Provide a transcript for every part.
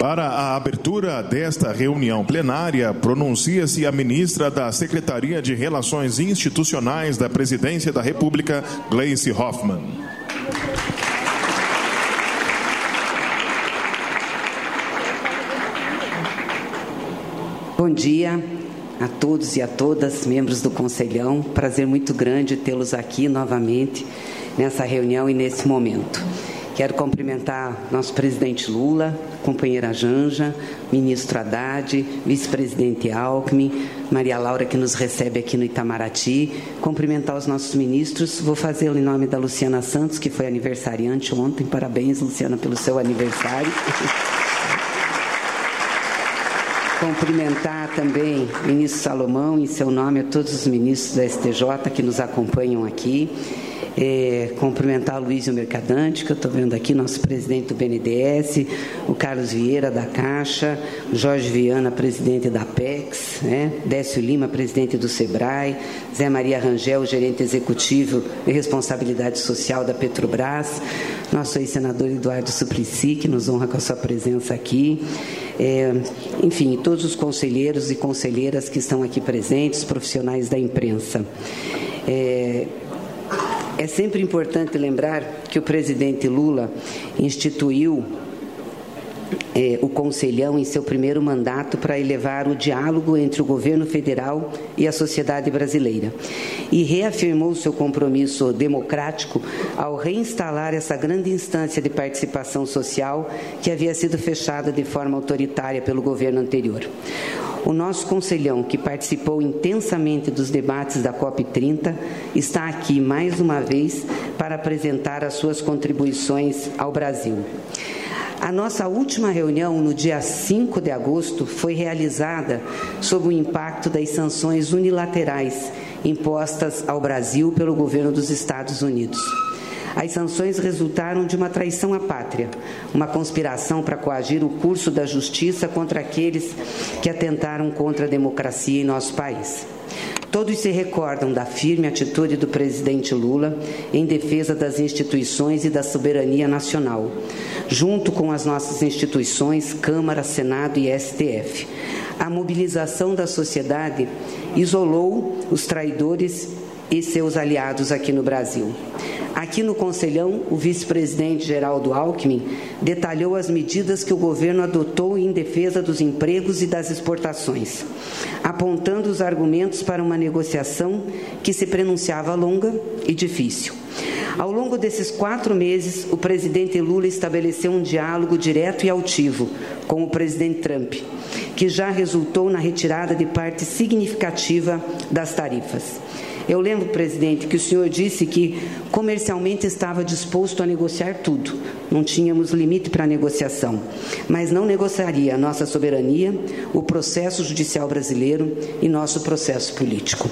Para a abertura desta reunião plenária, pronuncia-se a ministra da Secretaria de Relações Institucionais da Presidência da República, Gleice Hoffmann. Bom dia a todos e a todas, membros do Conselhão. Prazer muito grande tê-los aqui novamente nessa reunião e nesse momento. Quero cumprimentar nosso presidente Lula, companheira Janja, ministro Haddad, vice-presidente Alckmin, Maria Laura, que nos recebe aqui no Itamaraty, cumprimentar os nossos ministros. Vou fazê-lo em nome da Luciana Santos, que foi aniversariante ontem. Parabéns, Luciana, pelo seu aniversário. Cumprimentar também o ministro Salomão, em seu nome, a todos os ministros da STJ que nos acompanham aqui. Cumprimentar o Luísio Mercadante, que eu estou vendo aqui, nosso presidente do BNDES, o Carlos Vieira, da Caixa, o Jorge Viana, presidente da Apex, Décio Lima, presidente do SEBRAE, Zé Maria Rangel, gerente executivo de responsabilidade social da Petrobras, nosso ex-senador Eduardo Suplicy, que nos honra com a sua presença aqui, enfim, todos os conselheiros e conselheiras que estão aqui presentes, profissionais da imprensa. É sempre importante lembrar que o presidente Lula instituiu o Conselhão em seu primeiro mandato para elevar o diálogo entre o governo federal e a sociedade brasileira e reafirmou seu compromisso democrático ao reinstalar essa grande instância de participação social que havia sido fechada de forma autoritária pelo governo anterior. O nosso Conselhão, que participou intensamente dos debates da COP30, está aqui mais uma vez para apresentar as suas contribuições ao Brasil. A nossa última reunião, no dia 5 de agosto, foi realizada sob o impacto das sanções unilaterais impostas ao Brasil pelo governo dos Estados Unidos. As sanções resultaram de uma traição à pátria, uma conspiração para coagir o curso da justiça contra aqueles que atentaram contra a democracia em nosso país. Todos se recordam da firme atitude do presidente Lula em defesa das instituições e da soberania nacional, junto com as nossas instituições, Câmara, Senado e STF. A mobilização da sociedade isolou os traidores e seus aliados aqui no Brasil. Aqui no Conselhão, o vice-presidente Geraldo Alckmin detalhou as medidas que o governo adotou em defesa dos empregos e das exportações, apontando os argumentos para uma negociação que se prenunciava longa e difícil. Ao longo desses 4 meses, o presidente Lula estabeleceu um diálogo direto e altivo com o presidente Trump, que já resultou na retirada de parte significativa das tarifas. Eu lembro, presidente, que o senhor disse que comercialmente estava disposto a negociar tudo. Não tínhamos limite para a negociação, mas não negociaria a nossa soberania, o processo judicial brasileiro e nosso processo político.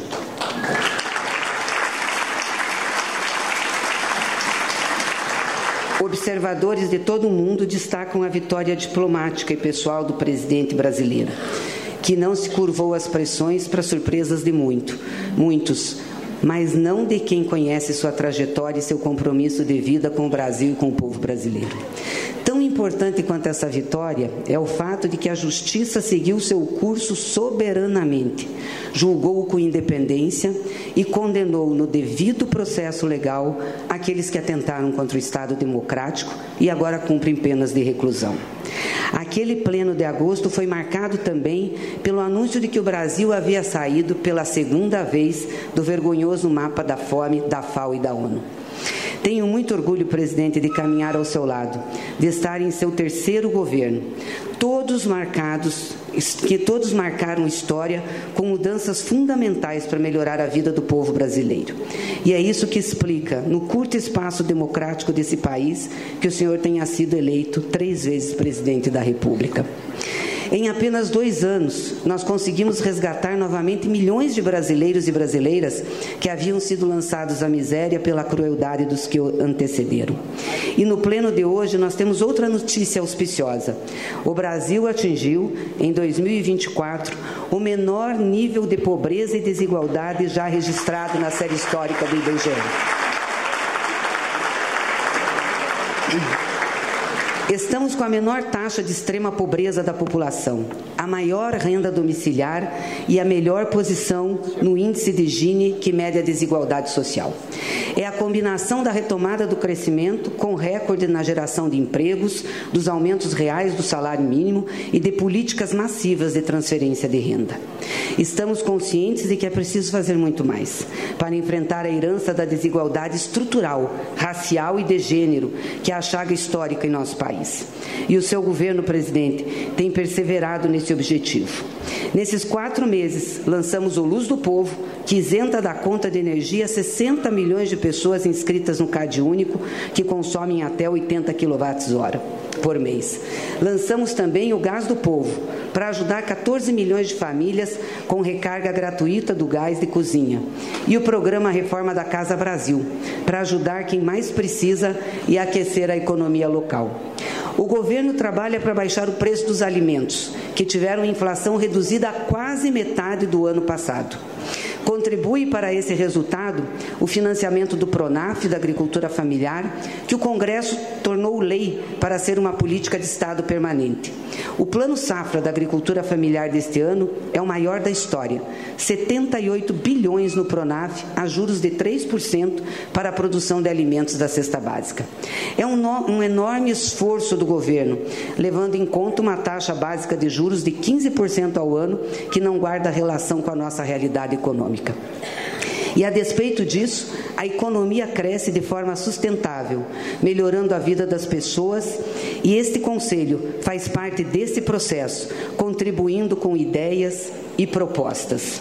Observadores de todo o mundo destacam a vitória diplomática e pessoal do presidente brasileiro, que não se curvou às pressões para surpresas de muitos, mas não de quem conhece sua trajetória e seu compromisso de vida com o Brasil e com o povo brasileiro. Tão importante quanto essa vitória é o fato de que a Justiça seguiu seu curso soberanamente, julgou com independência e condenou no devido processo legal aqueles que atentaram contra o Estado democrático e agora cumprem penas de reclusão. Aquele pleno de agosto foi marcado também pelo anúncio de que o Brasil havia saído pela segunda vez do vergonhoso mapa da fome da FAO e da ONU. Tenho muito orgulho, presidente, de caminhar ao seu lado, de estar em seu terceiro governo. Todos marcaram história com mudanças fundamentais para melhorar a vida do povo brasileiro. E é isso que explica, no curto espaço democrático desse país, que o senhor tenha sido eleito 3 vezes presidente da República. Em apenas 2 anos, nós conseguimos resgatar novamente milhões de brasileiros e brasileiras que haviam sido lançados à miséria pela crueldade dos que o antecederam. E no pleno de hoje, nós temos outra notícia auspiciosa. O Brasil atingiu, em 2024, o menor nível de pobreza e desigualdade já registrado na série histórica do IBGE. Estamos com a menor taxa de extrema pobreza da população, a maior renda domiciliar e a melhor posição no índice de Gini, que mede a desigualdade social. É a combinação da retomada do crescimento com recorde na geração de empregos, dos aumentos reais do salário mínimo e de políticas massivas de transferência de renda. Estamos conscientes de que é preciso fazer muito mais para enfrentar a herança da desigualdade estrutural, racial e de gênero, que é a chaga histórica em nosso país. E o seu governo, presidente, tem perseverado nesse objetivo. Nesses 4 meses, lançamos o Luz do Povo, que isenta da conta de energia 60 milhões de pessoas inscritas no CAD único, que consomem até 80 kWh por mês. Lançamos também o Gás do Povo, para ajudar 14 milhões de famílias com recarga gratuita do gás de cozinha. E o programa Reforma da Casa Brasil, para ajudar quem mais precisa e aquecer a economia local. O governo trabalha para baixar o preço dos alimentos, que tiveram inflação reduzida a quase metade do ano passado. Contribui para esse resultado o financiamento do PRONAF, da agricultura familiar, que o Congresso tornou lei para ser uma política de Estado permanente. O Plano Safra da agricultura familiar deste ano é o maior da história. 78 bilhões no PRONAF, a juros de 3% para a produção de alimentos da cesta básica. É um enorme esforço do governo, levando em conta uma taxa básica de juros de 15% ao ano, que não guarda relação com a nossa realidade econômica. E, a despeito disso, a economia cresce de forma sustentável, melhorando a vida das pessoas, e este Conselho faz parte desse processo, contribuindo com ideias e propostas.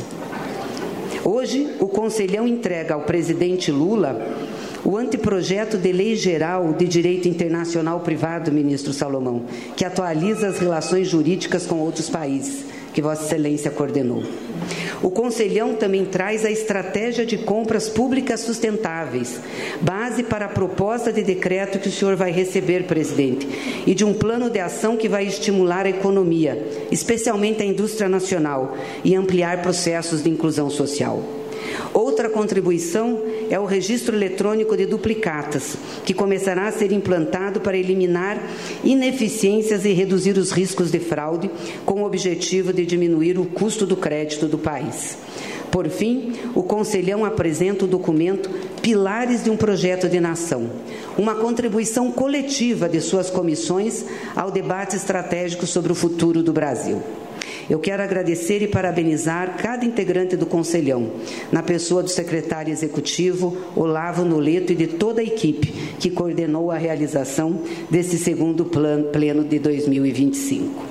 Hoje, o Conselhão entrega ao presidente Lula o anteprojeto de Lei Geral de Direito Internacional Privado, ministro Salomão, que atualiza as relações jurídicas com outros países, que Vossa Excelência coordenou. O Conselhão também traz a estratégia de compras públicas sustentáveis, base para a proposta de decreto que o senhor vai receber, presidente, e de um plano de ação que vai estimular a economia, especialmente a indústria nacional, e ampliar processos de inclusão social. Outra contribuição é o registro eletrônico de duplicatas, que começará a ser implantado para eliminar ineficiências e reduzir os riscos de fraude, com o objetivo de diminuir o custo do crédito do país. Por fim, o Conselhão apresenta o documento Pilares de um Projeto de Nação, uma contribuição coletiva de suas comissões ao debate estratégico sobre o futuro do Brasil. Eu quero agradecer e parabenizar cada integrante do Conselhão, na pessoa do secretário executivo, Olavo Noleto, e de toda a equipe que coordenou a realização desse segundo pleno de 2025.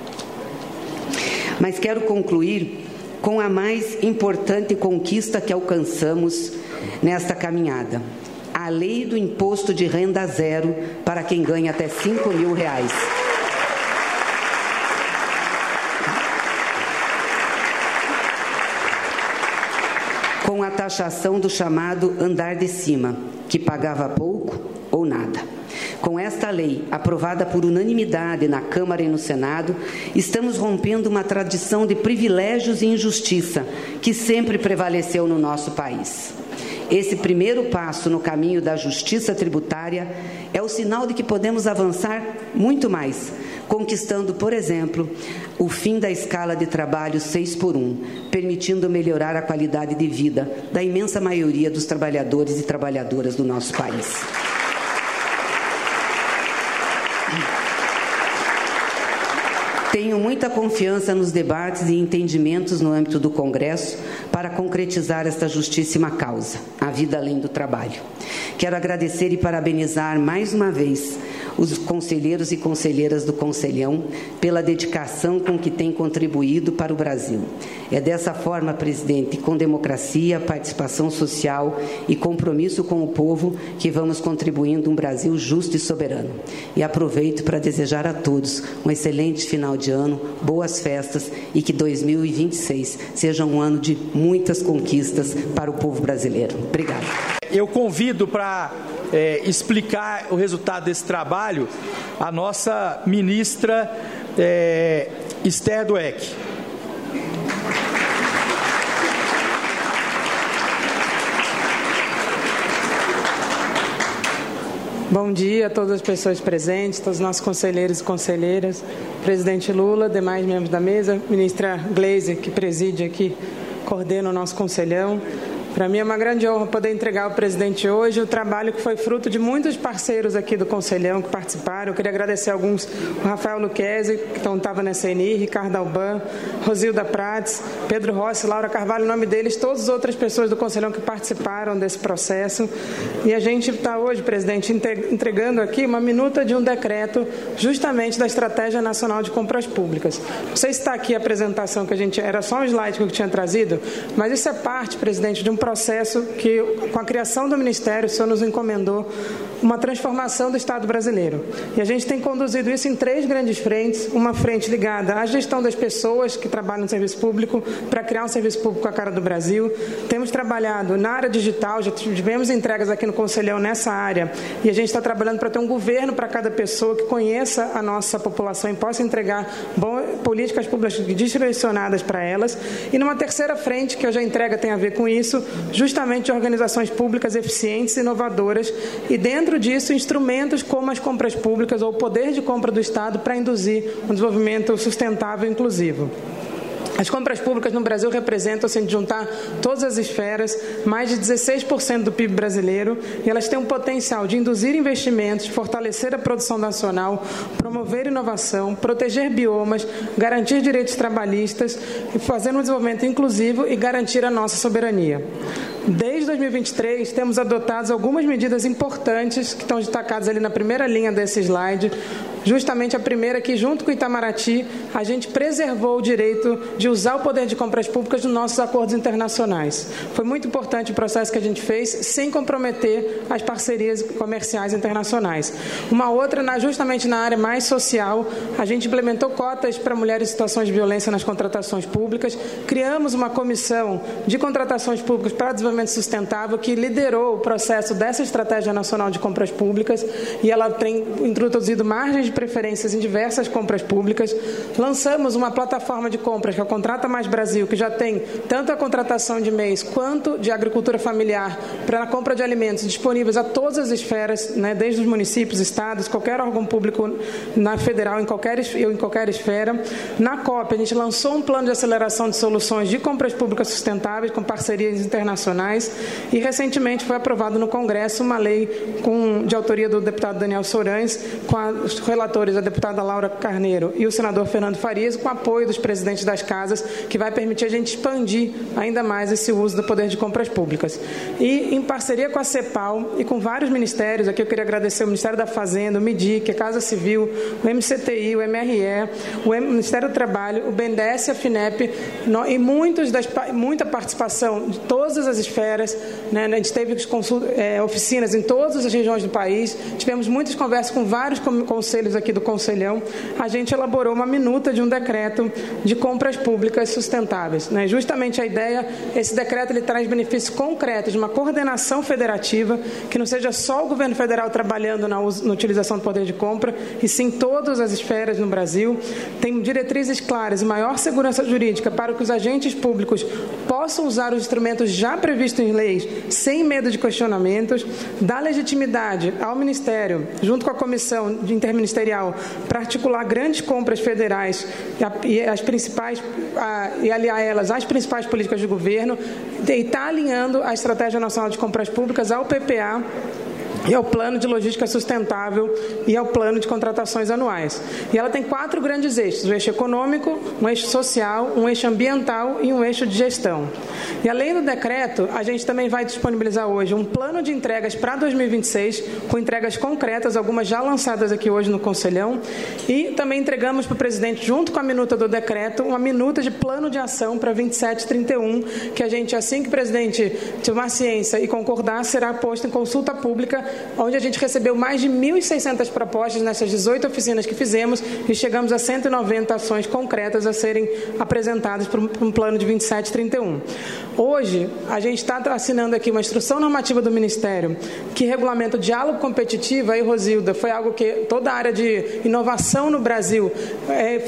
Mas quero concluir com a mais importante conquista que alcançamos nesta caminhada: a lei do imposto de renda zero para quem ganha até R$5 mil. Com a taxação do chamado andar de cima, que pagava pouco ou nada. Com esta lei, aprovada por unanimidade na Câmara e no Senado, estamos rompendo uma tradição de privilégios e injustiça que sempre prevaleceu no nosso país. Esse primeiro passo no caminho da justiça tributária é o sinal de que podemos avançar muito mais, conquistando, por exemplo, o fim da escala de trabalho 6x1, permitindo melhorar a qualidade de vida da imensa maioria dos trabalhadores e trabalhadoras do nosso país. Tenho muita confiança nos debates e entendimentos no âmbito do Congresso para concretizar esta justíssima causa, a vida além do trabalho. Quero agradecer e parabenizar mais uma vez os conselheiros e conselheiras do Conselhão pela dedicação com que têm contribuído para o Brasil. É dessa forma, presidente, com democracia, participação social e compromisso com o povo, que vamos contribuindo um Brasil justo e soberano. E aproveito para desejar a todos um excelente final de ano, boas festas, e que 2026 seja um ano de muitas conquistas para o povo brasileiro. Obrigada. Eu convido para explicar o resultado desse trabalho a nossa ministra Esther Dweck. Bom dia a todas as pessoas presentes, todos os nossos conselheiros e conselheiras, presidente Lula, demais membros da mesa, ministra Gleisi, que preside aqui, coordena o nosso conselhão. Para mim é uma grande honra poder entregar ao presidente hoje o trabalho que foi fruto de muitos parceiros aqui do Conselhão que participaram. Eu queria agradecer alguns, o Rafael Luquezzi, que estava na CNI, Ricardo Alban, Rosilda Prates, Pedro Rossi, Laura Carvalho, em nome deles, todas as outras pessoas do Conselhão que participaram desse processo. E a gente está hoje, presidente, entregando aqui uma minuta de um decreto justamente da Estratégia Nacional de Compras Públicas. Não sei se está aqui a apresentação que a gente... Era só um slide que eu tinha trazido, mas isso é parte, presidente, de um processo que, com a criação do Ministério, o senhor nos encomendou uma transformação do Estado brasileiro. E a gente tem conduzido isso em 3 grandes frentes. Uma frente ligada à gestão das pessoas que trabalham no serviço público, para criar um serviço público à cara do Brasil. Temos trabalhado na área digital, já tivemos entregas aqui no Conselhão nessa área, e a gente está trabalhando para ter um governo para cada pessoa que conheça a nossa população e possa entregar políticas públicas direcionadas para elas. E numa terceira frente, que hoje a entrega tem a ver com isso, justamente organizações públicas eficientes e inovadoras, e dentro disso instrumentos como as compras públicas ou o poder de compra do Estado para induzir um desenvolvimento sustentável e inclusivo. As compras públicas no Brasil representam, se juntar todas as esferas, mais de 16% do PIB brasileiro, e elas têm um potencial de induzir investimentos, fortalecer a produção nacional, promover inovação, proteger biomas, garantir direitos trabalhistas, fazer um desenvolvimento inclusivo e garantir a nossa soberania. Desde 2023, temos adotado algumas medidas importantes que estão destacadas ali na primeira linha desse slide. Justamente a primeira que, junto com o Itamaraty, a gente preservou o direito de usar o poder de compras públicas nos nossos acordos internacionais. Foi muito importante o processo que a gente fez, sem comprometer as parcerias comerciais internacionais. Uma outra, justamente na área mais social, a gente implementou cotas para mulheres em situações de violência nas contratações públicas, criamos uma comissão de contratações públicas para o desenvolvimento sustentável que liderou o processo dessa Estratégia Nacional de Compras Públicas, e ela tem introduzido margens de preferências em diversas compras públicas. Lançamos uma plataforma de compras, que é o Contrata Mais Brasil, que já tem tanto a contratação de MEIs quanto de agricultura familiar para a compra de alimentos disponíveis a todas as esferas, né, desde os municípios, estados, qualquer órgão público na federal, em qualquer esfera. Na COP, a gente lançou um plano de aceleração de soluções de compras públicas sustentáveis com parcerias internacionais, e recentemente foi aprovado no Congresso uma lei de autoria do deputado Daniel Sorães, com os relatores, a deputada Laura Carneiro e o senador Fernando Farias, com apoio dos presidentes das casas, que vai permitir a gente expandir ainda mais esse uso do poder de compras públicas. E, em parceria com a CEPAL e com vários ministérios, aqui eu queria agradecer o Ministério da Fazenda, o MIDIC, a Casa Civil, o MCTI, o MRE, o Ministério do Trabalho, o BNDES, a FINEP, e muita participação de todas as esferas, né? A gente teve oficinas em todas as regiões do país, tivemos muitas conversas com vários conselhos aqui do Conselhão. A gente elaborou uma minuta de um decreto de compras públicas sustentáveis, né? Justamente a ideia, esse decreto ele traz benefícios concretos de uma coordenação federativa, que não seja só o governo federal trabalhando na utilização do poder de compra, e sim todas as esferas no Brasil. Tem diretrizes claras e maior segurança jurídica para que os agentes públicos possam usar os instrumentos já previstos em leis, sem medo de questionamentos, dá legitimidade ao Ministério, junto com a Comissão Interministerial, para articular grandes compras federais e aliar elas às principais políticas do governo, e está alinhando a Estratégia Nacional de Compras Públicas ao PPA, e ao Plano de Logística Sustentável e ao Plano de Contratações Anuais. E ela tem 4 grandes eixos: o eixo econômico, um eixo social, um eixo ambiental e um eixo de gestão. E além do decreto, a gente também vai disponibilizar hoje um plano de entregas para 2026, com entregas concretas, algumas já lançadas aqui hoje no Conselhão, e também entregamos para o presidente, junto com a minuta do decreto, uma minuta de plano de ação para 27 e 31, que a gente, assim que o presidente tomar ciência e concordar, será posto em consulta pública, onde a gente recebeu mais de 1.600 propostas nessas 18 oficinas que fizemos, e chegamos a 190 ações concretas a serem apresentadas para um plano de 27 e 31. Hoje, a gente está assinando aqui uma instrução normativa do Ministério que regulamenta o diálogo competitivo. Aí, Rosilda, foi algo que toda a área de inovação no Brasil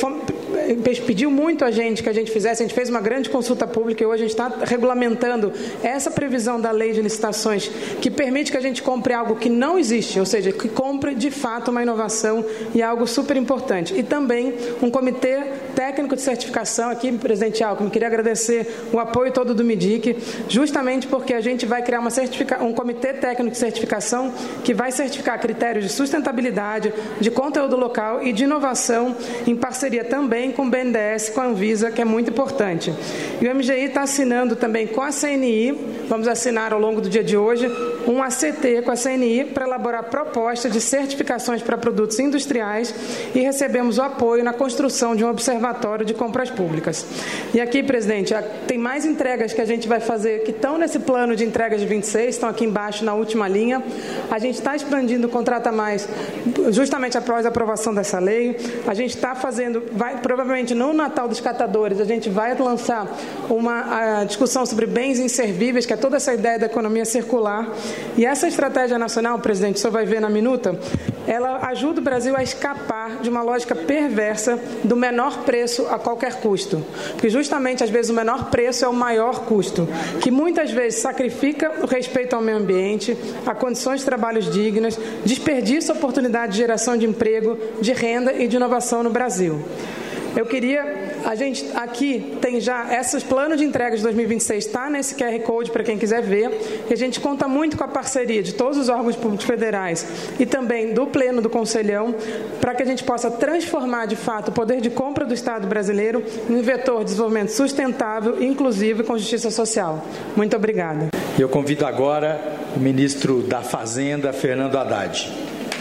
pediu muito a gente que a gente fizesse, a gente fez uma grande consulta pública e hoje a gente está regulamentando essa previsão da lei de licitações que permite que a gente compre algo que não existe, ou seja, que compre de fato uma inovação e algo super importante. E também um comitê técnico de certificação, aqui, presidente Alckmin, queria agradecer o apoio todo do MIDIC, justamente porque a gente vai criar um comitê técnico de certificação que vai certificar critérios de sustentabilidade, de conteúdo local e de inovação, em parceria também com o BNDES, com a Anvisa, que é muito importante. E o MGI está assinando também com a CNI, vamos assinar ao longo do dia de hoje, um ACT com a CNI para elaborar proposta de certificações para produtos industriais e recebemos o apoio na construção de um observatório de compras públicas. E aqui, presidente, tem mais entregas que a gente vai fazer que estão nesse plano de entregas de 26, estão aqui embaixo na última linha. A gente está expandindo o Contrata Mais justamente após a aprovação dessa lei. A gente está fazendo, provavelmente no Natal dos Catadores, a gente vai lançar uma discussão sobre bens inservíveis, que é toda essa ideia da economia circular. E essa estratégia nacional, presidente, o senhor vai ver na minuta, ela ajuda o Brasil a escapar de uma lógica perversa do menor preço a qualquer custo. Porque justamente, às vezes, o menor preço é o maior custo, que muitas vezes sacrifica o respeito ao meio ambiente, a condições de trabalhos dignas, desperdiça a oportunidade de geração de emprego, de renda e de inovação no Brasil. A gente aqui tem já esses planos de entregas de 2026, está nesse QR Code para quem quiser ver, e a gente conta muito com a parceria de todos os órgãos públicos federais e também do Pleno do Conselhão, para que a gente possa transformar de fato o poder de compra do Estado brasileiro em um vetor de desenvolvimento sustentável, inclusivo e com justiça social. Muito obrigada. Eu convido agora o ministro da Fazenda, Fernando Haddad.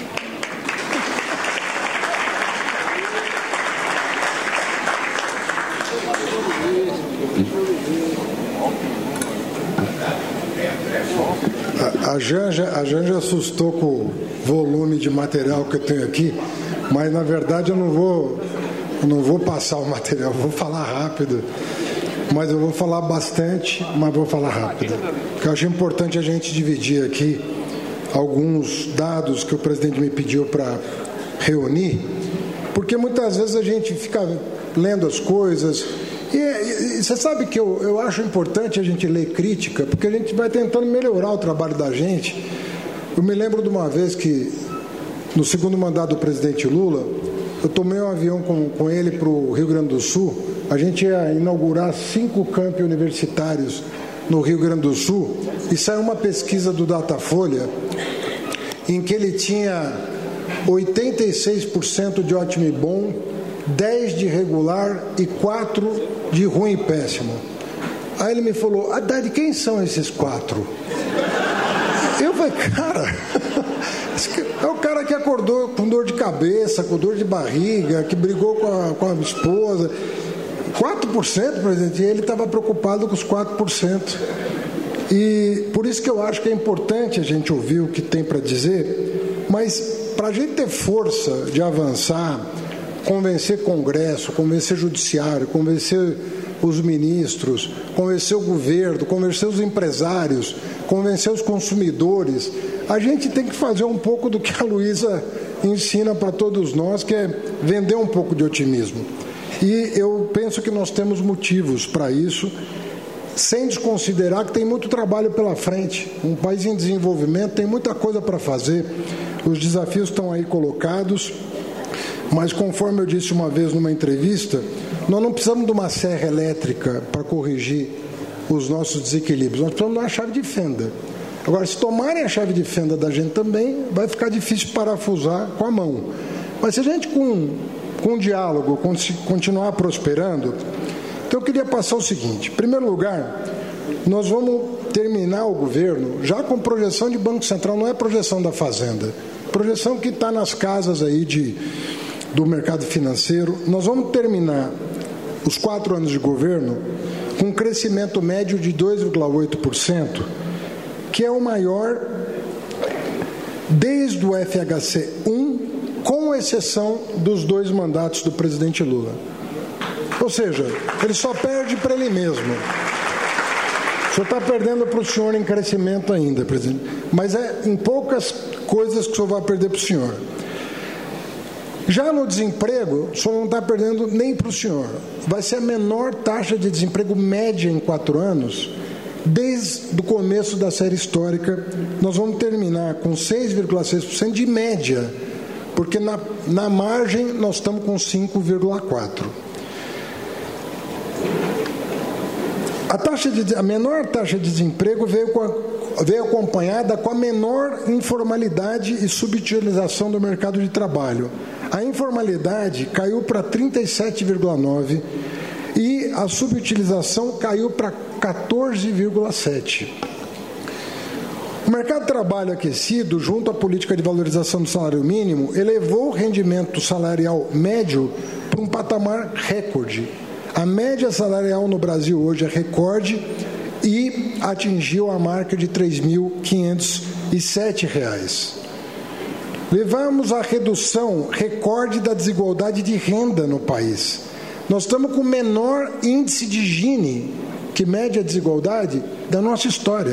A Janja assustou com o volume de material que eu tenho aqui, mas na verdade eu não vou passar o material, vou falar rápido. Mas eu vou falar bastante, mas vou falar rápido. Porque eu acho importante a gente dividir aqui alguns dados que o presidente me pediu para reunir, porque muitas vezes a gente fica lendo as coisas. E você sabe que eu acho importante a gente ler crítica, porque a gente vai tentando melhorar o trabalho da gente. Eu me lembro de uma vez que, no segundo mandato do presidente Lula, eu tomei um avião com ele para o Rio Grande do Sul. A gente ia inaugurar 5 campi universitários no Rio Grande do Sul, e saiu uma pesquisa do Datafolha em que ele tinha 86% de ótimo e bom, 10 de regular e 4 de ruim e péssimo. Aí ele me falou: Haddad, quem são esses 4? Eu falei: cara, é o cara que acordou com dor de cabeça, com dor de barriga, que brigou com a esposa. 4%, presidente, e ele estava preocupado com os 4%. E por isso que eu acho que é importante a gente ouvir o que tem para dizer, mas para a gente ter força de avançar, convencer Congresso, convencer Judiciário, convencer os ministros, convencer o governo, convencer os empresários, convencer os consumidores, a gente tem que fazer um pouco do que a Luísa ensina para todos nós, que é vender um pouco de otimismo. E eu penso que nós temos motivos para isso, sem desconsiderar que tem muito trabalho pela frente. Um país em desenvolvimento tem muita coisa para fazer, os desafios estão aí colocados, mas conforme eu disse uma vez numa entrevista, nós não precisamos de uma serra elétrica para corrigir os nossos desequilíbrios, nós precisamos de uma chave de fenda. Agora, se tomarem a chave de fenda da gente também, vai ficar difícil parafusar com a mão. Mas se a gente com diálogo continuar prosperando, então eu queria passar o seguinte: em primeiro lugar, nós vamos terminar o governo já com projeção de Banco Central, não é projeção da Fazenda, projeção que está nas casas aí do mercado financeiro. Nós vamos terminar os 4 anos de governo com um crescimento médio de 2,8%, que é o maior desde o FHC 1, com exceção dos 2 mandatos do presidente Lula. Ou seja, ele só perde para ele mesmo. O senhor está perdendo para o senhor em crescimento ainda, presidente. Mas é em poucas coisas que o senhor vai perder para o senhor. Já no desemprego, o senhor não está perdendo nem para o senhor. Vai ser a menor taxa de desemprego média em 4 anos, desde o começo da série histórica. Nós vamos terminar com 6,6% de média, porque na margem nós estamos com 5,4%. A menor taxa de desemprego veio acompanhada com a menor informalidade e subutilização do mercado de trabalho. A informalidade caiu para 37,9% e a subutilização caiu para 14,7%. O mercado de trabalho aquecido, junto à política de valorização do salário mínimo, elevou o rendimento salarial médio para um patamar recorde. A média salarial no Brasil hoje é recorde e atingiu a marca de R$ 3.507. Levamos à redução recorde da desigualdade de renda no país. Nós estamos com o menor índice de Gini, que mede a desigualdade, da nossa história.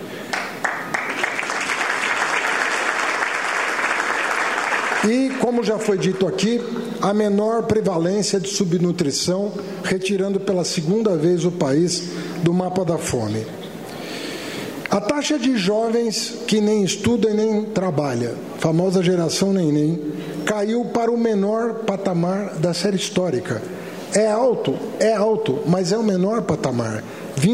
E, como já foi dito aqui, a menor prevalência de subnutrição, retirando pela segunda vez o país do mapa da fome. A taxa de jovens que nem estuda e nem trabalha, famosa geração neném, caiu para o menor patamar da série histórica. É alto, mas é o menor patamar,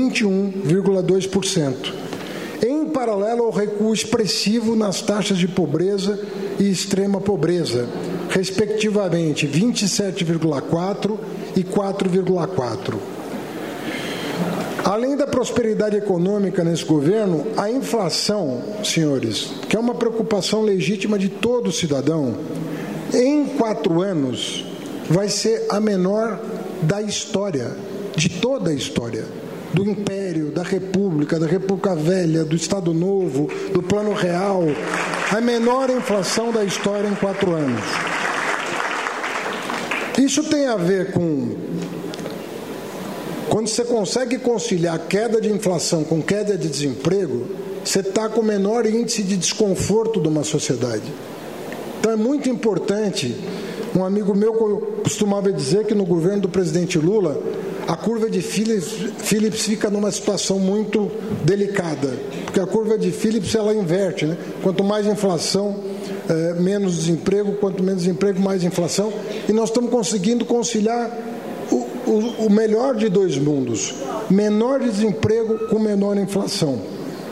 21,2%. Em paralelo ao recuo expressivo nas taxas de pobreza e extrema pobreza, respectivamente 27,4% e 4,4%. Além da prosperidade econômica nesse governo, a inflação, senhores, que é uma preocupação legítima de todo cidadão, em 4 anos vai ser a menor da história, de toda a história, do Império, da República Velha, do Estado Novo, do Plano Real, a menor inflação da história em 4 anos. Isso tem a ver com... Quando você consegue conciliar queda de inflação com queda de desemprego, você está com o menor índice de desconforto de uma sociedade. Então é muito importante, um amigo meu costumava dizer que no governo do presidente Lula, a curva de Phillips fica numa situação muito delicada, porque a curva de Phillips ela inverte, né? Quanto mais inflação, menos desemprego, quanto menos desemprego, mais inflação, e nós estamos conseguindo conciliar o melhor de 2 mundos, menor desemprego com menor inflação.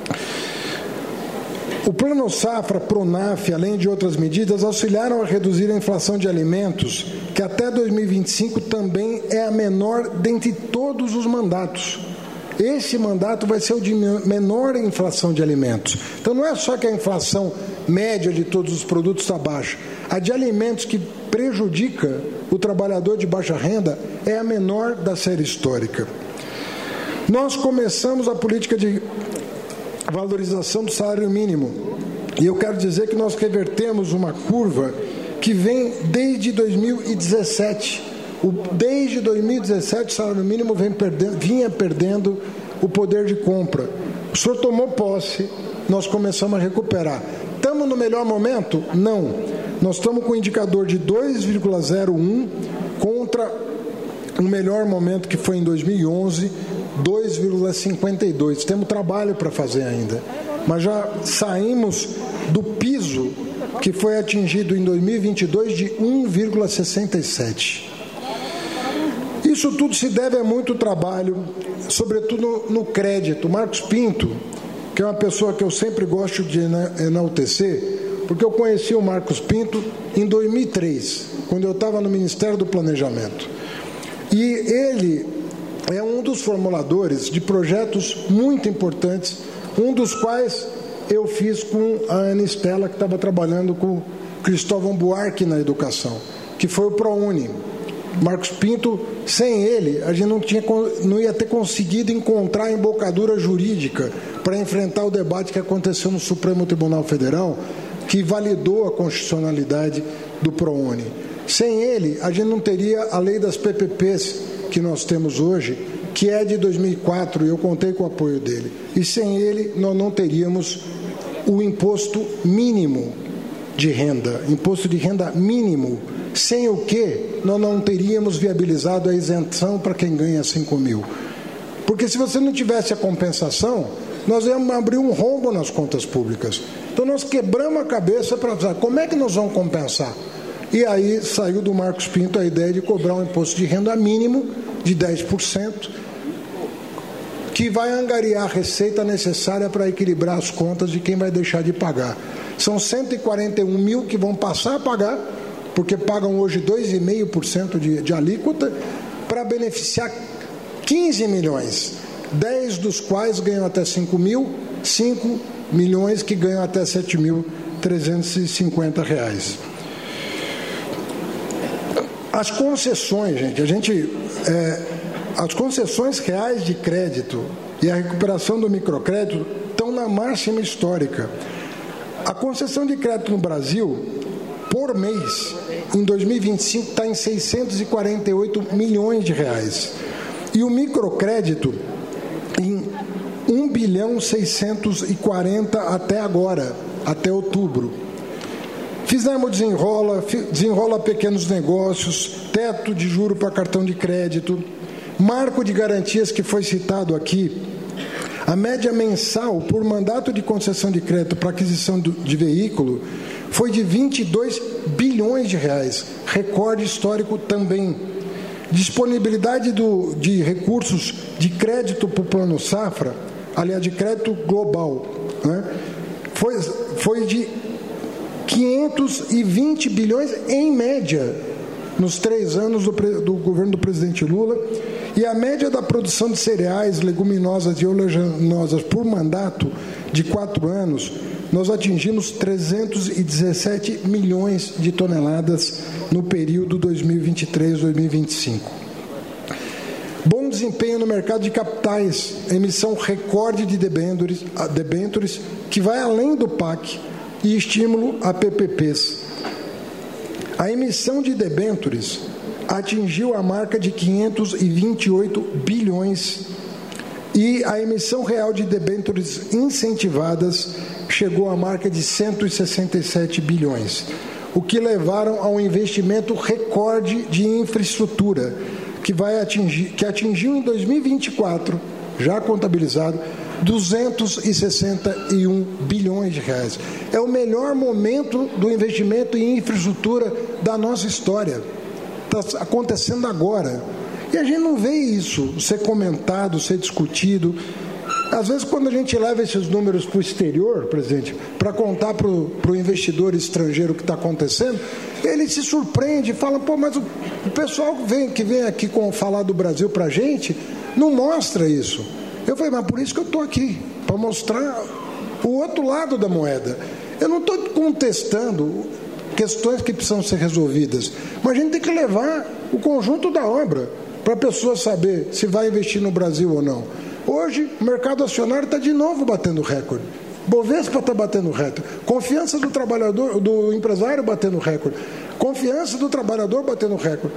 O Plano Safra, Pronaf, além de outras medidas, auxiliaram a reduzir a inflação de alimentos, que até 2025 também é a menor dentre todos os mandatos. Esse mandato vai ser o de menor inflação de alimentos. Então não é só que a inflação média de todos os produtos está baixa. A de alimentos que prejudica o trabalhador de baixa renda é a menor da série histórica. Nós começamos a política de valorização do salário mínimo e eu quero dizer que nós revertemos uma curva que vem desde 2017. Desde 2017 o salário mínimo vinha perdendo o poder de compra. O senhor tomou posse, nós começamos a recuperar. Estamos no melhor momento? Não. Nós estamos com um indicador de 2,01 contra o melhor momento que foi em 2011, 2,52. Temos trabalho para fazer ainda, mas já saímos do piso que foi atingido em 2022 de 1,67. Isso tudo se deve a muito trabalho, sobretudo no crédito. Marcos Pinto, que é uma pessoa que eu sempre gosto de enaltecer, porque eu conheci o Marcos Pinto em 2003, quando eu estava no Ministério do Planejamento. E ele é um dos formuladores de projetos muito importantes, um dos quais eu fiz com a Ana Estela, que estava trabalhando com Cristóvão Buarque na educação, que foi o ProUni. Marcos Pinto, sem ele, a gente não ia ter conseguido encontrar a embocadura jurídica para enfrentar o debate que aconteceu no Supremo Tribunal Federal, que validou a constitucionalidade do ProUni. Sem ele, a gente não teria a lei das PPPs que nós temos hoje, que é de 2004, e eu contei com o apoio dele. E sem ele, nós não teríamos o imposto mínimo de renda, imposto de renda mínimo, sem o que nós não teríamos viabilizado a isenção para quem ganha 5 mil. Porque se você não tivesse a compensação, nós íamos abrir um rombo nas contas públicas. Então nós quebramos a cabeça para pensar, como é que nós vamos compensar? E aí saiu do Marcos Pinto a ideia de cobrar um imposto de renda mínimo de 10%, que vai angariar a receita necessária para equilibrar as contas de quem vai deixar de pagar. São 141 mil que vão passar a pagar, porque pagam hoje 2,5% de alíquota, para beneficiar 15 milhões, 10 dos quais ganham até 5 mil, 5 milhões que ganham até R$ 7.350. As concessões, gente, as concessões reais de crédito e a recuperação do microcrédito estão na máxima histórica. A concessão de crédito no Brasil, por mês, em 2025, está em 648 milhões de reais. E o microcrédito em 1.640 até agora, até outubro. Fizemos desenrola pequenos negócios, teto de juro para cartão de crédito, marco de garantias que foi citado aqui. A média mensal por mandato de concessão de crédito para aquisição de veículo foi de 22 bilhões de reais, recorde histórico também. Disponibilidade de recursos de crédito para o Plano Safra, aliás, de crédito global, né, foi de 520 bilhões em média nos 3 anos do governo do presidente Lula, e a média da produção de cereais, leguminosas e oleaginosas por mandato de 4 anos, nós atingimos 317 milhões de toneladas no período 2023-2025. Bom desempenho no mercado de capitais, emissão recorde de debêntures que vai além do PAC e estímulo a PPPs. A emissão de debêntures atingiu a marca de 528 bilhões e a emissão real de debêntures incentivadas chegou à marca de 167 bilhões, o que levaram a um investimento recorde de infraestrutura, que atingiu em 2024, já contabilizado, 261 bilhões de reais. É o melhor momento do investimento em infraestrutura da nossa história. Está acontecendo agora. E a gente não vê isso ser comentado, ser discutido. Às vezes, quando a gente leva esses números para o exterior, presidente, para contar para o investidor estrangeiro o que está acontecendo, ele se surpreende e fala, pô, mas o pessoal que vem aqui falar do Brasil para a gente não mostra isso. Eu falei, mas por isso que eu estou aqui, para mostrar o outro lado da moeda. Eu não estou contestando questões que precisam ser resolvidas, mas a gente tem que levar o conjunto da obra para a pessoa saber se vai investir no Brasil ou não. Hoje, o mercado acionário está de novo batendo recorde. Bovespa está batendo recorde. Confiança do trabalhador, do empresário batendo recorde. Confiança do trabalhador batendo recorde.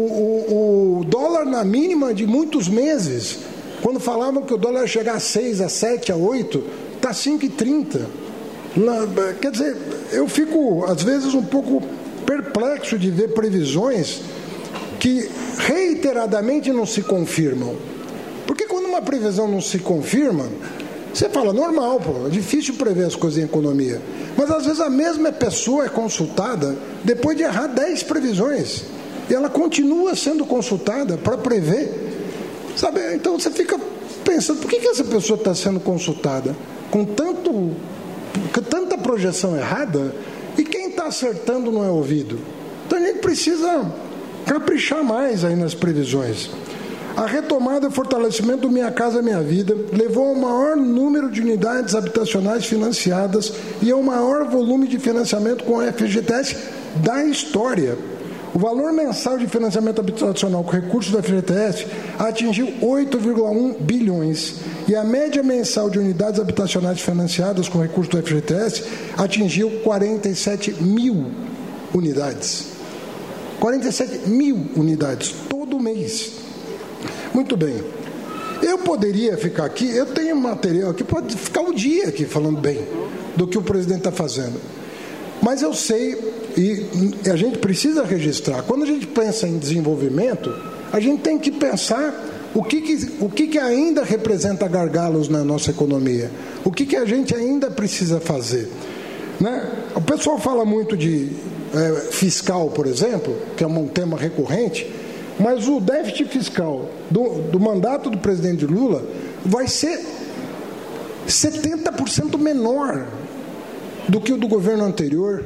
O dólar na mínima de muitos meses, quando falavam que o dólar ia chegar a 6, a 7, a 8, está 5,30. Quer dizer, eu fico, às vezes, um pouco perplexo de ver previsões que reiteradamente não se confirmam. Porque quando uma previsão não se confirma, você fala, normal, pô, é difícil prever as coisas em economia. Mas às vezes a mesma pessoa é consultada depois de errar 10 previsões. E ela continua sendo consultada para prever. Sabe? Então você fica pensando, por que essa pessoa está sendo consultada com tanta projeção errada e quem está acertando não é ouvido? Então a gente precisa caprichar mais aí nas previsões. A retomada e o fortalecimento do Minha Casa Minha Vida levou ao maior número de unidades habitacionais financiadas e ao maior volume de financiamento com a FGTS da história. O valor mensal de financiamento habitacional com recursos da FGTS atingiu 8,1 bilhões e a média mensal de unidades habitacionais financiadas com recursos do FGTS atingiu 47 mil unidades. 47 mil unidades todo mês. Muito bem. Eu poderia ficar aqui, eu tenho material aqui, pode ficar um dia aqui falando bem do que o presidente está fazendo. Mas eu sei, E a gente precisa registrar. Quando a gente pensa em desenvolvimento, a gente tem que pensar o que ainda representa gargalos na nossa economia, o que a gente ainda precisa fazer, né? O pessoal fala muito de fiscal, por exemplo, que é um tema recorrente, mas o déficit fiscal do mandato do presidente Lula vai ser 70% menor do que o do governo anterior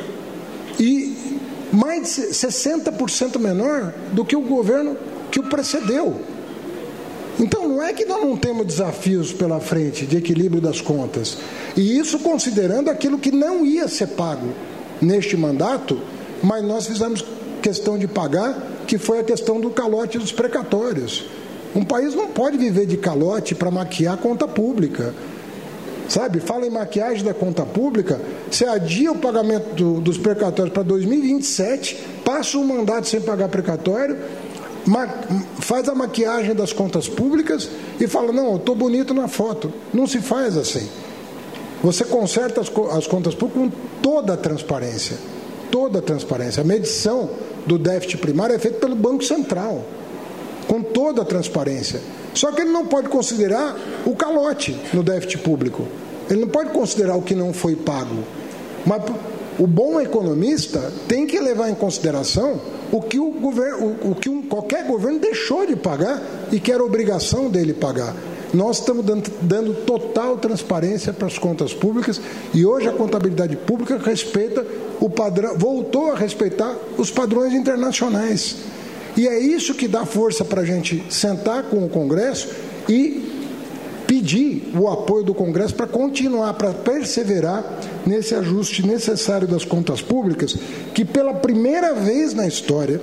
e mais de 60% menor do que o governo que o precedeu. Então, não é que nós não temos desafios pela frente de equilíbrio das contas, e isso considerando aquilo que não ia ser pago neste mandato, mas nós fizemos questão de pagar, que foi a questão do calote dos precatórios. Um país não pode viver de calote para maquiar a conta pública. Sabe, fala em maquiagem da conta pública, você adia o pagamento dos precatórios para 2027, passa um mandato sem pagar precatório, faz a maquiagem das contas públicas e fala, não, eu estou bonito na foto. Não se faz assim. Você conserta as contas públicas com toda a transparência. Toda a transparência. A medição do déficit primário é feita pelo Banco Central, com toda a transparência. Só que ele não pode considerar o calote no déficit público. Ele não pode considerar o que não foi pago. Mas o bom economista tem que levar em consideração o que qualquer governo deixou de pagar e que era obrigação dele pagar. Nós estamos dando total transparência para as contas públicas e hoje a contabilidade pública respeita o padrão, voltou a respeitar os padrões internacionais. E é isso que dá força para a gente sentar com o Congresso e pedir o apoio do Congresso para continuar, para perseverar nesse ajuste necessário das contas públicas, que pela primeira vez na história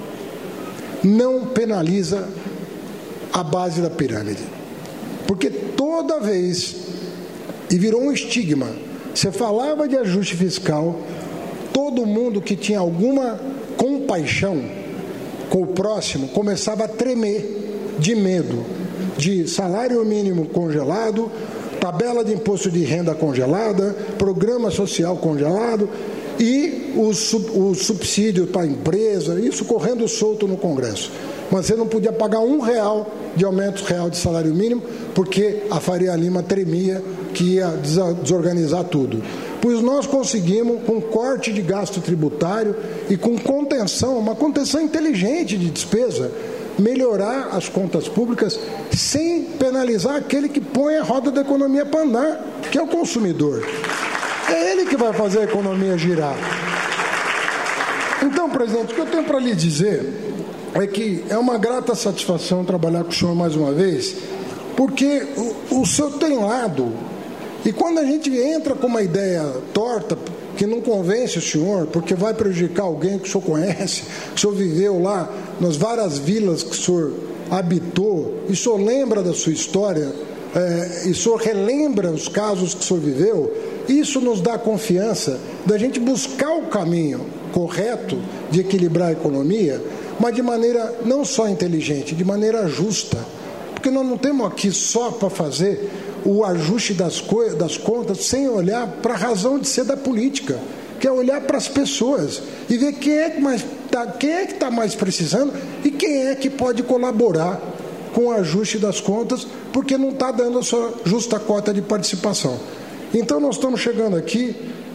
não penaliza a base da pirâmide. Porque toda vez, e virou um estigma, você falava de ajuste fiscal, todo mundo que tinha alguma compaixão com o próximo começava a tremer de medo de salário mínimo congelado, tabela de imposto de renda congelada, programa social congelado e o subsídio para a empresa, isso correndo solto no Congresso. Mas você não podia pagar R$1 de aumento real de salário mínimo, porque a Faria Lima tremia que ia desorganizar tudo. Pois nós conseguimos, com corte de gasto tributário e com contenção, uma contenção inteligente de despesa, melhorar as contas públicas sem penalizar aquele que põe a roda da economia para andar, que é o consumidor. É ele que vai fazer a economia girar. Então, presidente, o que eu tenho para lhe dizer é que é uma grata satisfação trabalhar com o senhor mais uma vez, porque o senhor tem lado, e quando a gente entra com uma ideia torta, que não convence o senhor, porque vai prejudicar alguém que o senhor conhece, que o senhor viveu lá, nas várias vilas que o senhor habitou, e o senhor lembra da sua história, e o senhor relembra os casos que o senhor viveu, isso nos dá confiança da gente buscar o caminho correto de equilibrar a economia, mas de maneira não só inteligente, de maneira justa. Porque nós não temos aqui só para fazer o ajuste das contas sem olhar para a razão de ser da política, que é olhar para as pessoas e ver quem é que está mais precisando e quem é que pode colaborar com o ajuste das contas, porque não está dando a sua justa cota de participação. Então nós estamos chegando aqui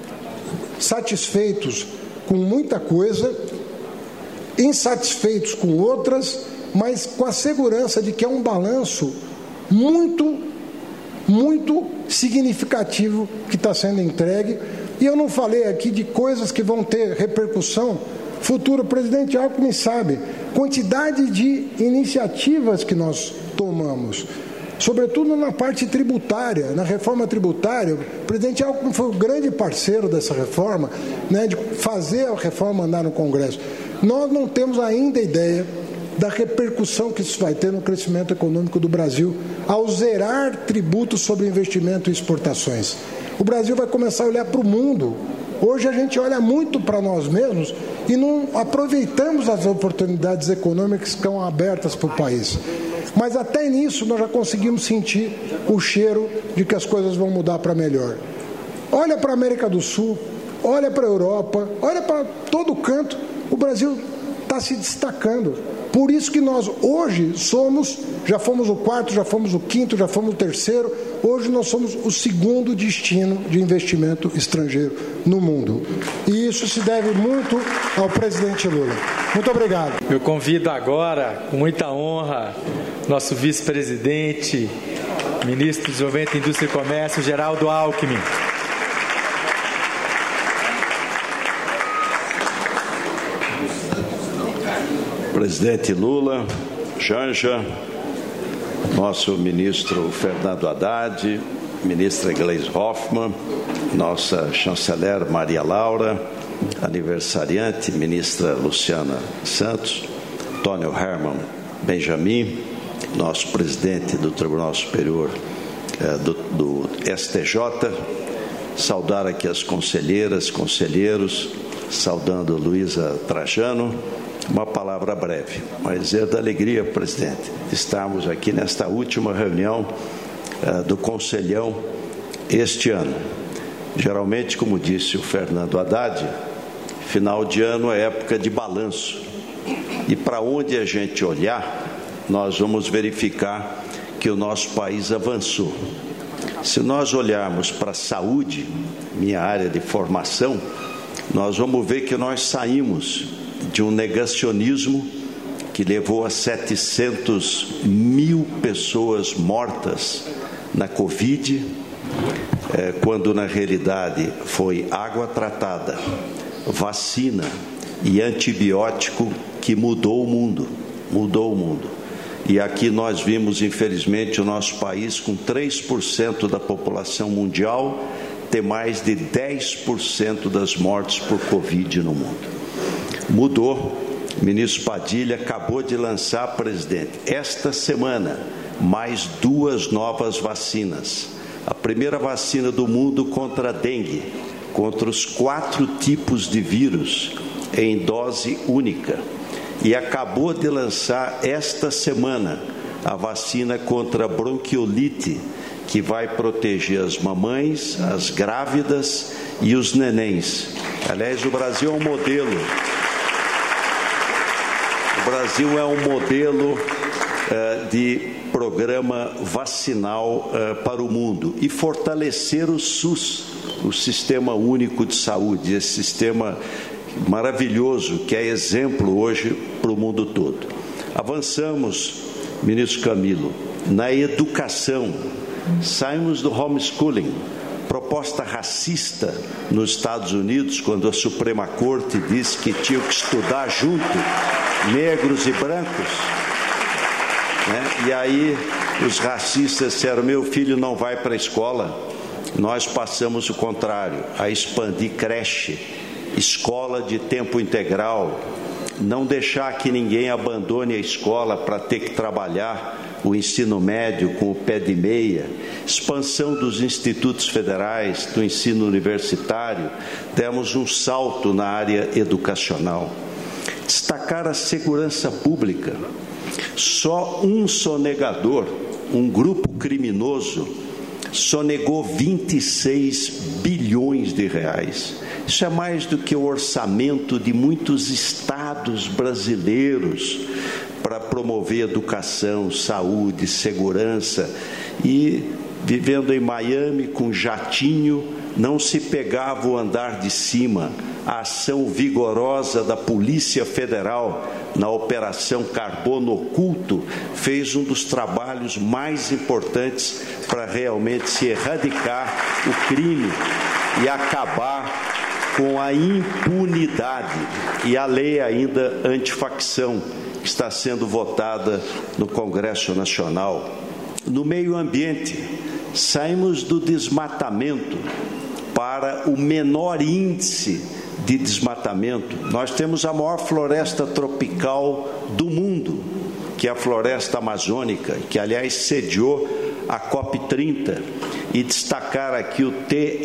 satisfeitos com muita coisa, insatisfeitos com outras, mas com a segurança de que é um balanço muito, muito significativo que está sendo entregue. E eu não falei aqui de coisas que vão ter repercussão futura. O presidente Alckmin sabe quantidade de iniciativas que nós tomamos, sobretudo na parte tributária, na reforma tributária. O presidente Alckmin foi o grande parceiro dessa reforma, né, de fazer a reforma andar no Congresso. Nós não temos ainda ideia da repercussão que isso vai ter no crescimento econômico do Brasil ao zerar tributos sobre investimento e exportações. O Brasil vai começar a olhar para o mundo. Hoje a gente olha muito para nós mesmos e não aproveitamos as oportunidades econômicas que estão abertas para o país. Mas até nisso nós já conseguimos sentir o cheiro de que as coisas vão mudar para melhor. Olha para a América do Sul, olha para a Europa, olha para todo canto, o Brasil está se destacando. Por isso que nós hoje já fomos o quarto, já fomos o quinto, já fomos o terceiro, hoje nós somos o segundo destino de investimento estrangeiro no mundo. E isso se deve muito ao presidente Lula. Muito obrigado. Eu convido agora, com muita honra, nosso vice-presidente, ministro do Desenvolvimento, Indústria e Comércio, Geraldo Alckmin. Presidente Lula, Janja, nosso ministro Fernando Haddad, ministra Gleisi Hoffmann, nossa chanceler Maria Laura, aniversariante, ministra Luciana Santos, Antônio Herman Benjamin, nosso presidente do Tribunal Superior do STJ, saudar aqui as conselheiras, conselheiros, saudando Luísa Trajano. Uma palavra breve, mas é da alegria, presidente, estarmos aqui nesta última reunião do Conselhão este ano. Geralmente, como disse o Fernando Haddad, final de ano é época de balanço. E para onde a gente olhar, nós vamos verificar que o nosso país avançou. Se nós olharmos para a saúde, minha área de formação, nós vamos ver que nós saímos de um negacionismo que levou a 700 mil pessoas mortas na Covid, quando na realidade foi água tratada, vacina e antibiótico que mudou o mundo. E aqui nós vimos, infelizmente, o nosso país com 3% da população mundial ter mais de 10% das mortes por Covid no mundo. Mudou. O ministro Padilha acabou de lançar, presidente, esta semana, mais 2 novas vacinas. A primeira vacina do mundo contra a dengue, contra os 4 tipos de vírus, em dose única. E acabou de lançar esta semana a vacina contra a bronquiolite, que vai proteger as mamães, as grávidas e os nenéns. Aliás, o Brasil é um modelo. O Brasil é um modelo de programa vacinal para o mundo e fortalecer o SUS, o Sistema Único de Saúde, esse sistema maravilhoso que é exemplo hoje para o mundo todo. Avançamos, ministro Camilo, na educação, saímos do homeschooling, proposta racista nos Estados Unidos, quando a Suprema Corte disse que tinham que estudar junto negros e brancos, né? E aí os racistas disseram, meu filho não vai para a escola. Nós passamos o contrário, a expandir creche, escola de tempo integral, não deixar que ninguém abandone a escola para ter que trabalhar o ensino médio com o pé de meia, expansão dos institutos federais, do ensino universitário, demos um salto na área educacional. Destacar a segurança pública. Só um sonegador, um grupo criminoso, sonegou 26 bilhões de reais. Isso é mais do que o orçamento de muitos estados brasileiros para promover educação, saúde, segurança. E vivendo em Miami com jatinho, não se pegava o andar de cima. A ação vigorosa da Polícia Federal na Operação Carbono Oculto fez um dos trabalhos mais importantes para realmente se erradicar o crime e acabar com a impunidade. E a lei ainda antifacção, que está sendo votada no Congresso Nacional. No meio ambiente, saímos do desmatamento para o menor índice de desmatamento. Nós temos a maior floresta tropical do mundo, que é a floresta amazônica, que aliás sediou a COP30, e destacar aqui o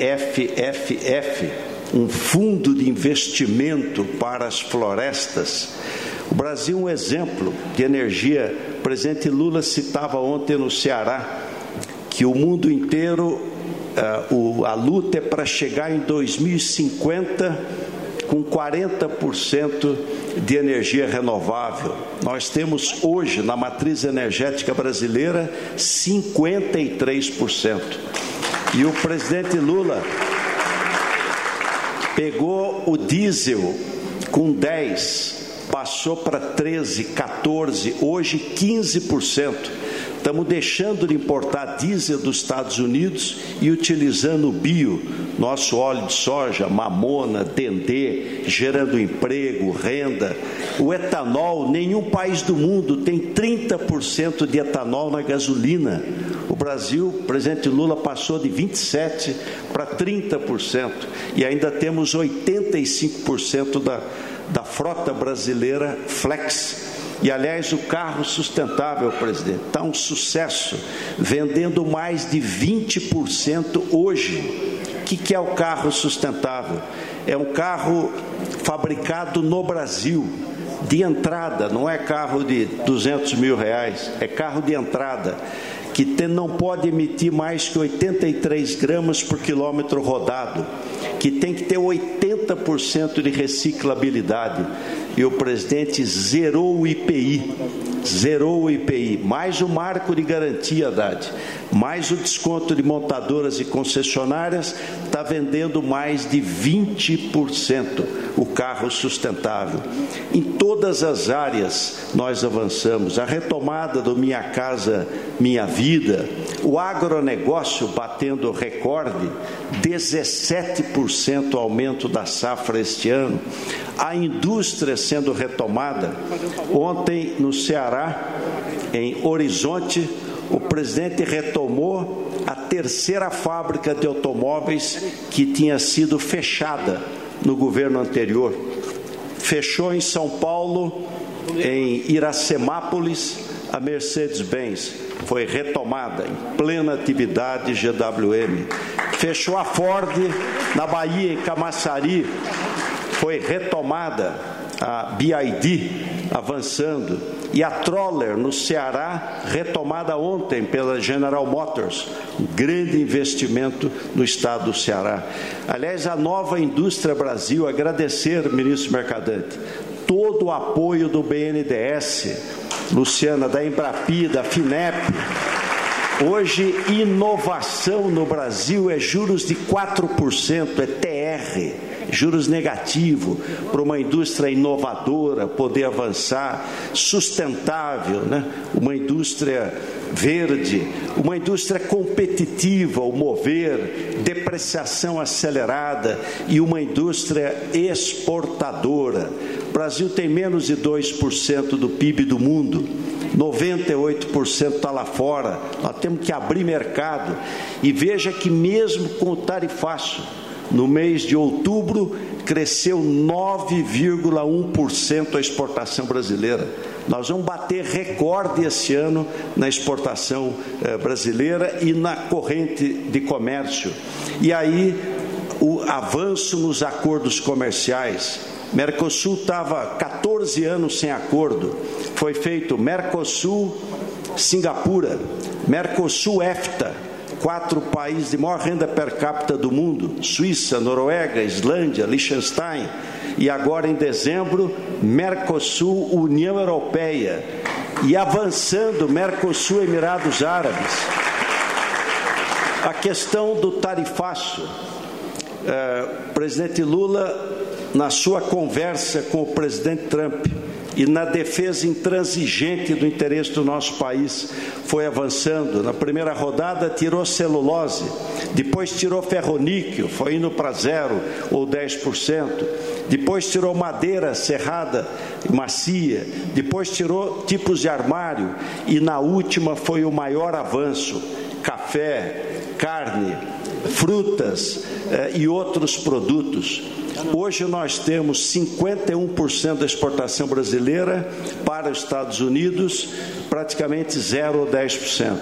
TFFF, um fundo de investimento para as florestas. O Brasil é um exemplo de energia. O presidente Lula citava ontem no Ceará que o mundo inteiro a luta é para chegar em 2050 com 40% de energia renovável. Nós temos hoje, na matriz energética brasileira, 53%. E o presidente Lula pegou o diesel com 10%, passou para 13%, 14%, hoje 15%. Estamos deixando de importar diesel dos Estados Unidos e utilizando o bio, nosso óleo de soja, mamona, dendê, gerando emprego, renda. O etanol, nenhum país do mundo tem 30% de etanol na gasolina. O Brasil, o presidente Lula passou de 27% para 30%. E ainda temos 85% da frota brasileira flex. E, aliás, o carro sustentável, presidente, está um sucesso, vendendo mais de 20% hoje. O que é o carro sustentável? É um carro fabricado no Brasil, de entrada, não é carro de R$200 mil, é carro de entrada, que não pode emitir mais que 83 gramas por quilômetro rodado, que tem que ter 80% de reciclabilidade. E o presidente zerou o IPI, mais o marco de garantia, Haddad, mais o desconto de montadoras e concessionárias, está vendendo mais de 20% o carro sustentável. Em todas as áreas nós avançamos. A retomada do Minha Casa Minha Vida, o agronegócio batendo recorde, 17% aumento da safra este ano, a indústria sendo retomada. Ontem, no Ceará, em Horizonte, o presidente retomou a terceira fábrica de automóveis que tinha sido fechada no governo anterior. Fechou em São Paulo, em Iracemápolis, a Mercedes-Benz. Foi retomada, em plena atividade GWM. Fechou a Ford na Bahia, em Camaçari. Foi retomada a BYD, avançando. E a Troller, no Ceará, retomada ontem pela General Motors. Um grande investimento no estado do Ceará. Aliás, a Nova Indústria Brasil, agradecer, ministro Mercadante, todo o apoio do BNDES, Luciana, da Embrapi, da FINEP. Hoje, inovação no Brasil é juros de 4%, é TR, juros negativo, para uma indústria inovadora poder avançar, sustentável, né? Uma indústria verde, uma indústria competitiva, o mover, depreciação acelerada e uma indústria exportadora. O Brasil tem menos de 2% do PIB do mundo, 98% está lá fora. Nós temos que abrir mercado. E veja que mesmo com o tarifaço, no mês de outubro, cresceu 9,1% a exportação brasileira. Nós vamos bater recorde esse ano na exportação brasileira e na corrente de comércio. E aí, o avanço nos acordos comerciais. Mercosul estava 14 anos sem acordo. Foi feito Mercosul-Singapura, Mercosul-EFTA, 4 países de maior renda per capita do mundo, Suíça, Noruega, Islândia, Liechtenstein, e agora em dezembro, Mercosul-União Europeia, e avançando, Mercosul-Emirados Árabes. A questão do tarifaço, o presidente Lula, na sua conversa com o presidente Trump, e na defesa intransigente do interesse do nosso país, foi avançando. Na primeira rodada tirou celulose, depois tirou ferroníquel, foi indo para 0 ou 10%, depois tirou madeira serrada macia, depois tirou tipos de armário e na última foi o maior avanço, café, carne, frutas e outros produtos. Hoje nós temos 51% da exportação brasileira para os Estados Unidos, praticamente 0 ou 10%.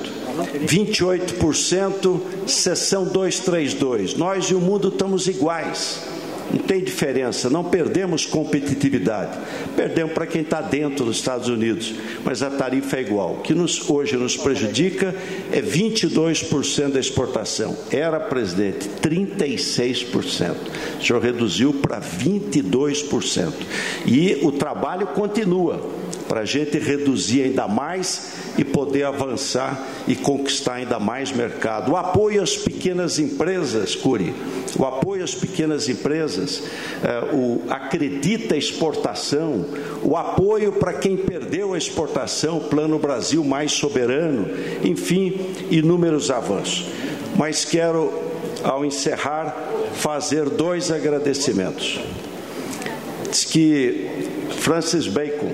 28%, seção 232. Nós e o mundo estamos iguais. Não tem diferença, não perdemos competitividade. Perdemos para quem está dentro dos Estados Unidos, mas a tarifa é igual. O que hoje nos prejudica é 22% da exportação. Era, presidente, 36%. O senhor reduziu para 22%. E o trabalho continua para a gente reduzir ainda mais e poder avançar e conquistar ainda mais mercado. O apoio às pequenas empresas, Cury, o apoio às pequenas empresas, o Acredita Exportação, o apoio para quem perdeu a exportação, o Plano Brasil Mais Soberano, enfim, inúmeros avanços. Mas quero, ao encerrar, fazer 2 agradecimentos. Diz que Francis Bacon,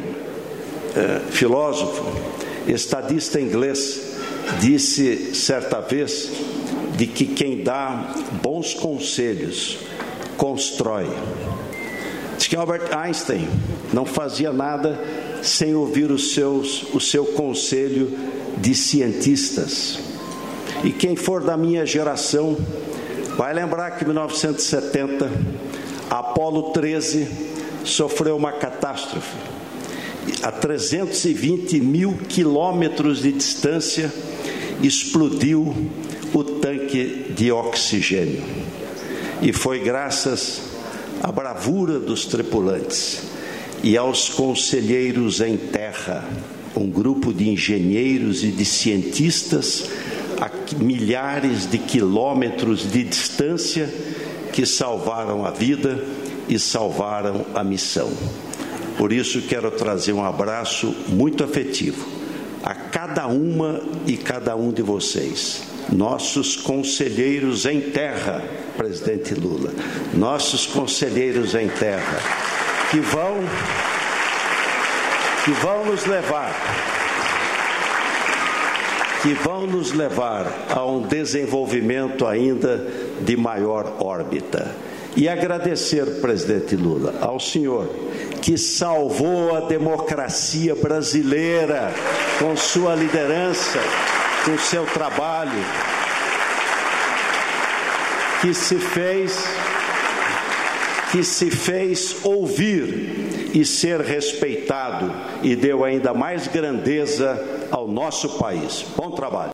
filósofo, estadista inglês, disse certa vez de que quem dá bons conselhos constrói. Diz que Albert Einstein não fazia nada sem ouvir o seu conselho de cientistas. E quem for da minha geração vai lembrar que em 1970 Apolo 13 sofreu uma catástrofe. A 320 mil quilômetros de distância explodiu o tanque de oxigênio. E foi graças à bravura dos tripulantes e aos conselheiros em terra, um grupo de engenheiros e de cientistas a milhares de quilômetros de distância, que salvaram a vida e salvaram a missão. Por isso quero trazer um abraço muito afetivo a cada uma e cada um de vocês, nossos conselheiros em terra, presidente Lula, nossos conselheiros em terra, que vão nos levar a um desenvolvimento ainda de maior órbita. E agradecer, presidente Lula, ao senhor que salvou a democracia brasileira com sua liderança, com seu trabalho, que se fez ouvir e ser respeitado e deu ainda mais grandeza ao nosso país. Bom trabalho.